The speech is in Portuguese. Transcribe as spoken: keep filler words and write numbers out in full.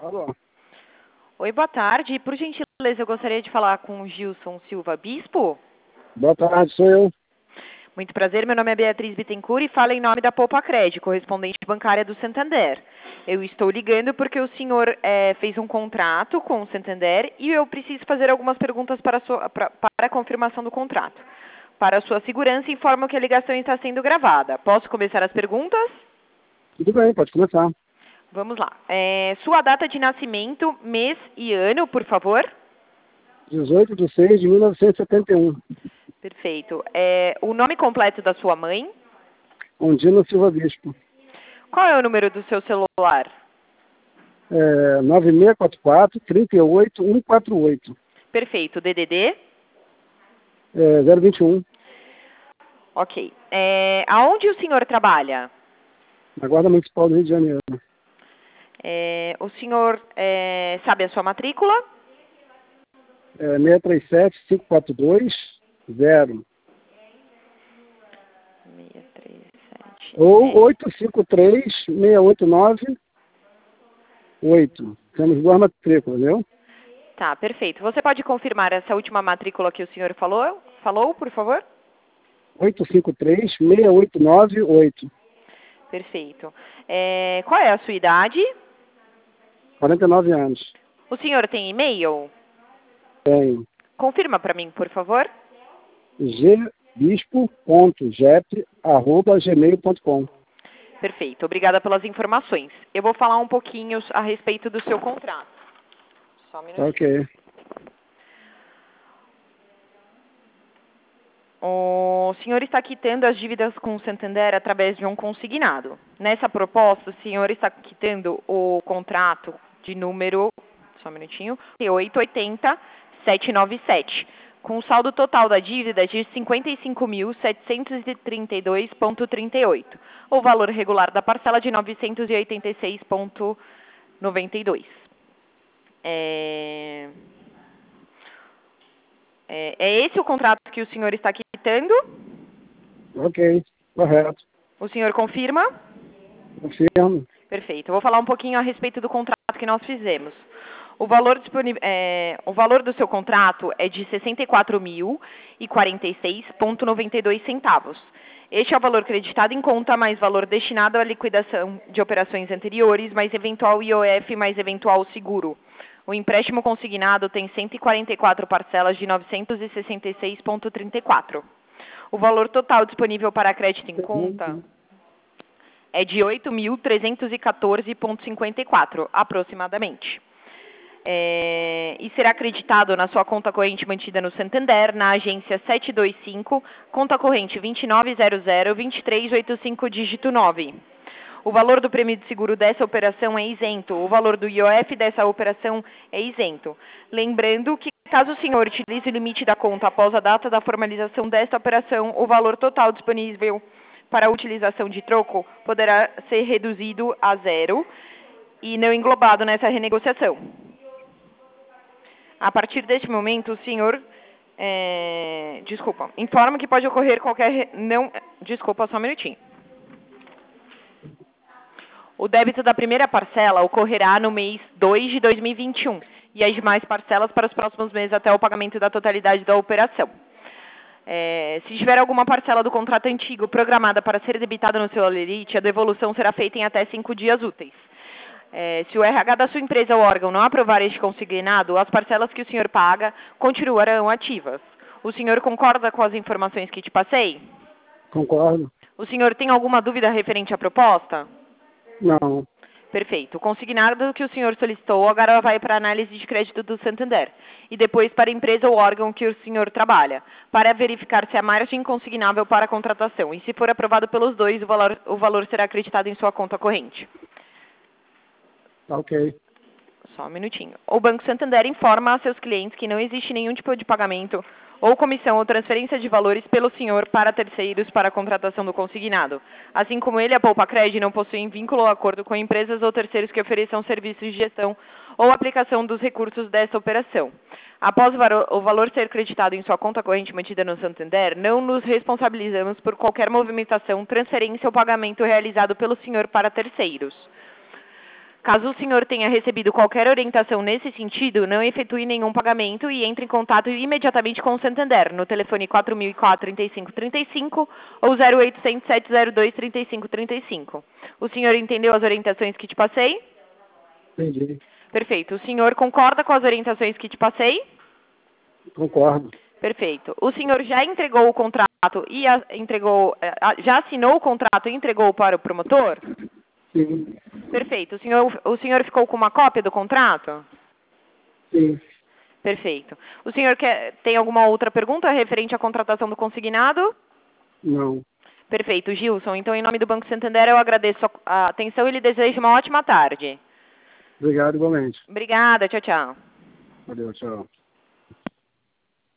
Alô? Oi, boa tarde. Por gentileza, eu gostaria de falar com o Gilson Silva Bispo. Boa tarde, sou eu. Muito prazer, meu nome é Beatriz Bittencourt e falo em nome da Poupa Cred, correspondente bancária do Santander. Eu estou ligando porque o senhor é, fez um contrato com o Santander e eu preciso fazer algumas perguntas para a, sua, para, para a confirmação do contrato. Para a sua segurança, informo que a ligação está sendo gravada. Posso começar as perguntas? Tudo bem, pode começar. Vamos lá. É, sua data de nascimento, mês e ano, por favor? dezoito de seis de mil novecentos e setenta e um. Perfeito. É, o nome completo da sua mãe? Ondina Silva Bispo. Qual é o número do seu celular? É, nove seis quatro quatro, três oito, um quatro oito. Perfeito. D D D? É, zero vinte e um. Ok. É, aonde o senhor trabalha? Na Guarda Municipal do Rio de Janeiro. É, o senhor é, sabe a sua matrícula? É, seis três sete, cinco quatro dois, zero. seis três sete. Ou oito cinco três, seis oito nove, oito. Temos duas matrículas, viu? Tá, perfeito. Você pode confirmar essa última matrícula que o senhor falou, falou, por favor? oito cinco três, seis oito nove, oito. Perfeito. É, qual é a sua idade? quarenta e nove anos. O senhor tem e-mail? Tem Confirma para mim, por favor. gbispo ponto jep arroba gmail ponto com. Perfeito. Obrigada pelas informações. Eu vou falar um pouquinho a respeito do seu contrato. Só um minutinho. Ok. O senhor está quitando as dívidas com o Santander através de um consignado. Nessa proposta, o senhor está quitando o contrato de número, só um minutinho, oito oito zero, sete nove sete, com o saldo total da dívida de cinquenta e cinco mil, setecentos e trinta e dois vírgula trinta e oito. O valor regular da parcela de novecentos e oitenta e seis vírgula noventa e dois. É... É, é esse o contrato que o senhor está quitando? Ok, correto. O senhor confirma? Confirmo. Perfeito. Eu vou falar um pouquinho a respeito do contrato que nós fizemos. O valor, disponível, é, o valor do seu contrato é de sessenta e quatro mil e quarenta e seis vírgula noventa e dois centavos. Este é o valor creditado em conta, mais valor destinado à liquidação de operações anteriores, mais eventual I O F, mais eventual seguro. O empréstimo consignado tem cento e quarenta e quatro parcelas de novecentos e sessenta e seis vírgula trinta e quatro. O valor total disponível para crédito em conta é de oito mil trezentos e quatorze vírgula cinquenta e quatro, aproximadamente. É, e será acreditado na sua conta corrente mantida no Santander, na agência sete dois cinco, conta corrente vinte e nove zero zero, vinte e três oitenta e cinco, dígito nove. O valor do prêmio de seguro dessa operação é isento. O valor do I O F dessa operação é isento. Lembrando que, caso o senhor utilize o limite da conta após a data da formalização desta operação, o valor total disponível para a utilização de troco poderá ser reduzido a zero e não englobado nessa renegociação. A partir deste momento, o senhor... É, desculpa. Informa que pode ocorrer qualquer... Não, desculpa, só um minutinho. O débito da primeira parcela ocorrerá no mês dois de dois mil e vinte e um e as demais parcelas para os próximos meses até o pagamento da totalidade da operação. É, se tiver alguma parcela do contrato antigo programada para ser debitada no seu holerite, a devolução será feita em até cinco dias úteis. É, se o R H da sua empresa ou órgão não aprovar este consignado, as parcelas que o senhor paga continuarão ativas. O senhor concorda com as informações que te passei? Concordo. O senhor tem alguma dúvida referente à proposta? Não. Perfeito. O consignado que o senhor solicitou agora vai para a análise de crédito do Santander e depois para a empresa ou órgão que o senhor trabalha, para verificar se há margem consignável para a contratação. E se for aprovado pelos dois, o valor, o valor será acreditado em sua conta corrente. Ok. Só um minutinho. O Banco Santander informa a seus clientes que não existe nenhum tipo de pagamento ou comissão ou transferência de valores pelo senhor para terceiros para a contratação do consignado. Assim como ele, a Poupa Cred não possuem vínculo ou acordo com empresas ou terceiros que ofereçam serviços de gestão ou aplicação dos recursos dessa operação. Após o valor ser creditado em sua conta corrente mantida no Santander, não nos responsabilizamos por qualquer movimentação, transferência ou pagamento realizado pelo senhor para terceiros. Caso o senhor tenha recebido qualquer orientação nesse sentido, não efetue nenhum pagamento e entre em contato imediatamente com o Santander, no telefone quatro mil e quatro, trinta e cinco, trinta e cinco ou zero oitocentos, sete zero dois, trinta e cinco, trinta e cinco. O senhor entendeu as orientações que te passei? Entendi. Perfeito. O senhor concorda com as orientações que te passei? Concordo. Perfeito. O senhor já entregou o contrato e a, entregou, já assinou o contrato e entregou para o promotor? Sim. Perfeito. O senhor, o senhor ficou com uma cópia do contrato? Sim. Perfeito. O senhor quer, tem alguma outra pergunta referente à contratação do consignado? Não. Perfeito, Gilson. Então, em nome do Banco Santander, eu agradeço a atenção e lhe desejo uma ótima tarde. Obrigado igualmente. Obrigada. Tchau, tchau. Valeu, tchau.